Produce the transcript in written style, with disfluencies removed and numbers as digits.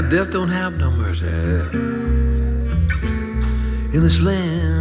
death don't have no mercy in this land